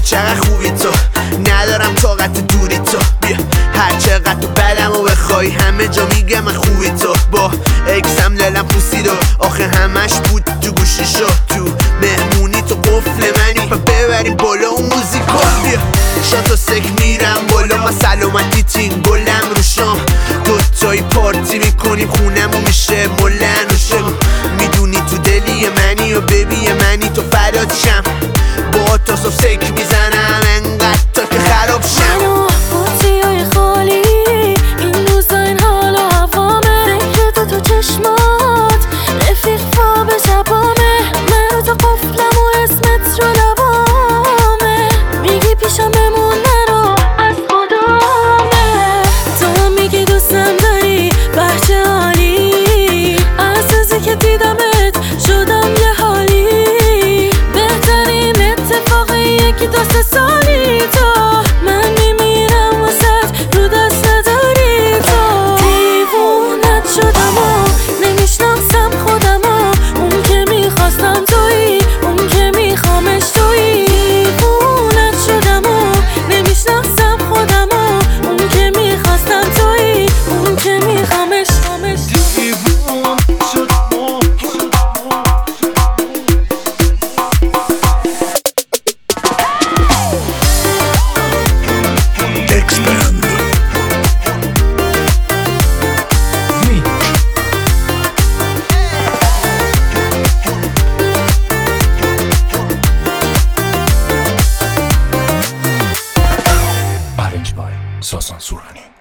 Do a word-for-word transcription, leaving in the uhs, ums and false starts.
چقدر خوبی تو، ندارم طاقت دوری تو. بیا هر چقدر تو بدم و بخوای همه جا میگه من خوبی تو. با اکسم لالم پوسید و آخه همش بود تو گوشیشو. تو مهمونی تو قفل منی و ببریم بالا اون موزیکو. بیا شاتو سک میرم بالا ما سلامتی تین گلم رو شام. دوتایی پارتی میکنیم خونمون میشه ملن و شم. میدونی تو دلی منی و ببی منی تو فدات شم. با تا صبح سک میزنم انقدر تا که خراب شم. منو بطریای خالی این روزا این حال و هوامه. فکر تو تو چشمات رفیق فا به شبامه. من رو تا قفلم و اسمت رو لبامه. میگی پیشم بمون نرو از خدامه. تو هم میگی دوستم داری بچه حالی. از روزی که دیدمت شدم یه حالی. بهترین اتفاقیه که دو سه سالی تو. من میمیرم واسه رو دست نداری تو. دیوونت شدم و نمیشناسم خودم و اون که میخواستم تویی اون که میخوامش تویی. دیوونت شدم و نمیشناسم خودم و اون که میخواستم تویی اون که میخوامش دیوون شدم Expand. Arranged by Sasan Surani.